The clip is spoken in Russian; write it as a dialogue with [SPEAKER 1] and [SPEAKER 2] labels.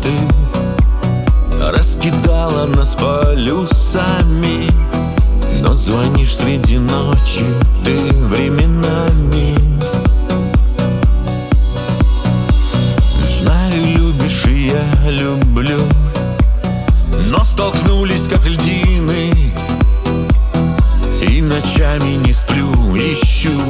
[SPEAKER 1] ты раскидала нас полюсами, но звонишь среди ночи ты временами. Знаю, любишь, и я люблю, но столкнулись как льдины, и ночами не сплю, ищу